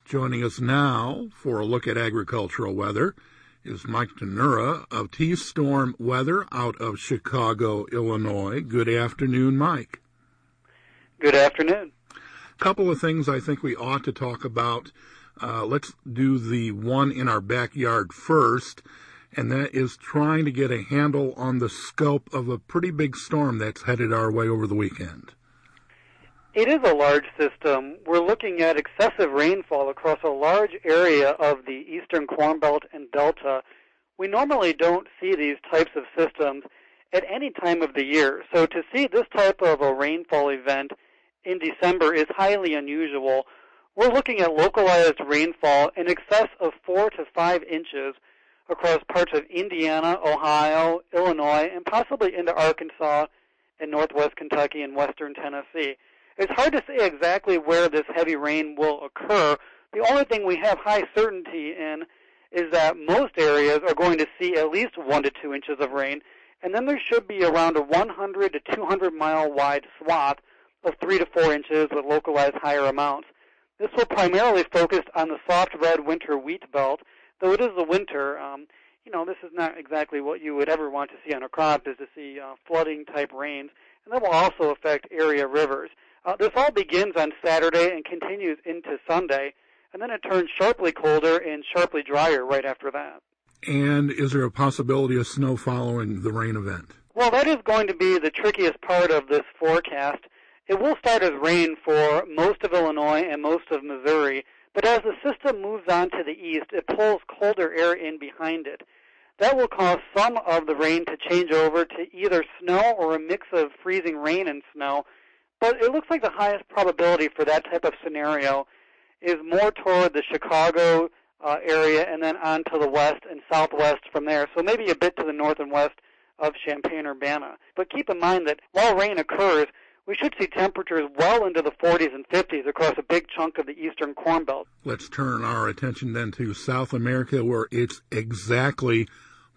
Joining us now for a look at agricultural weather is Mike Tannura of T-Storm Weather out of Chicago, Illinois. Good afternoon, Mike. Good afternoon. A couple of things I think we ought to talk about. Let's do the one in our backyard first, and that is trying to get a handle on the scope of a pretty big storm that's headed our way over the weekend. It is a large system. We're looking at excessive rainfall across a large area of the eastern Corn Belt and Delta. We normally don't see these types of systems at any time of the year. So to see this type of a rainfall event in December is highly unusual. We're looking at localized rainfall in excess of 4 to 5 inches across parts of Indiana, Ohio, Illinois, and possibly into Arkansas and northwest Kentucky and western Tennessee. It's hard to say exactly where this heavy rain will occur. The only thing we have high certainty in is that most areas are going to see at least 1 to 2 inches of rain, and then there should be around a 100 to 200 mile wide swath of 3 to 4 inches with localized higher amounts. This will primarily focus on the soft red winter wheat belt, though it is the winter. This is not exactly what you would ever want to see on a crop, is to see flooding type rains, and that will also affect area rivers. This all begins on Saturday and continues into Sunday, and then it turns sharply colder and sharply drier right after that. And is there a possibility of snow following the rain event? Well, that is going to be the trickiest part of this forecast. It will start as rain for most of Illinois and most of Missouri, but as the system moves on to the east, it pulls colder air in behind it. That will cause some of the rain to change over to either snow or a mix of freezing rain and snow. But it looks like the highest probability for that type of scenario is more toward the Chicago area and then on to the west and southwest from there. So maybe a bit to the north and west of Champaign-Urbana. But keep in mind that while rain occurs, we should see temperatures well into the 40s and 50s across a big chunk of the eastern Corn Belt. Let's turn our attention then to South America, where it's exactly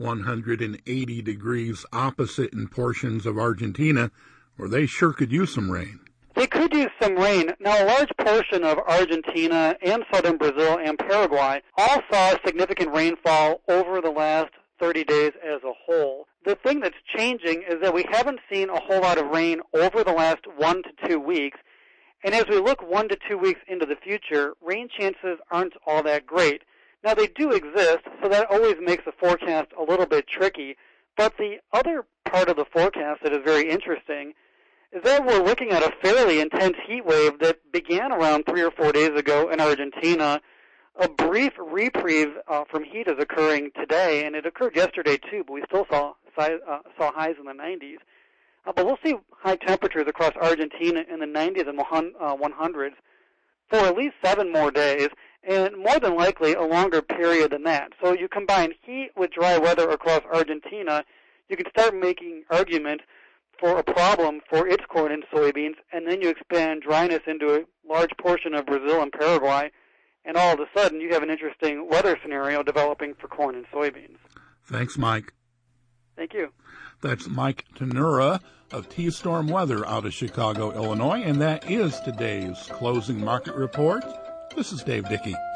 180 degrees opposite in portions of Argentina, where they sure could use some rain. They could use some rain. Now, a large portion of Argentina and southern Brazil and Paraguay all saw significant rainfall over the last 30 days as a whole. The thing that's changing is that we haven't seen a whole lot of rain over the last 1 to 2 weeks. And as we look 1 to 2 weeks into the future, rain chances aren't all that great. Now, they do exist, so that always makes the forecast a little bit tricky. But the other part of the forecast that is very interesting is that we're looking at a fairly intense heat wave that began around 3 or 4 days ago in Argentina. A brief reprieve from heat is occurring today, and it occurred yesterday too, but we still saw highs in the 90s. But we'll see high temperatures across Argentina in the 90s and 100s for at least 7 more days, and more than likely a longer period than that. So you combine heat with dry weather across Argentina, you can start making arguments for a problem for its corn and soybeans, and then you expand dryness into a large portion of Brazil and Paraguay, and all of a sudden you have an interesting weather scenario developing for corn and soybeans. Thanks, Mike. Thank you. That's Mike Tannura of T-Storm Weather out of Chicago, Illinois, and that is today's closing market report. This is Dave Dickey.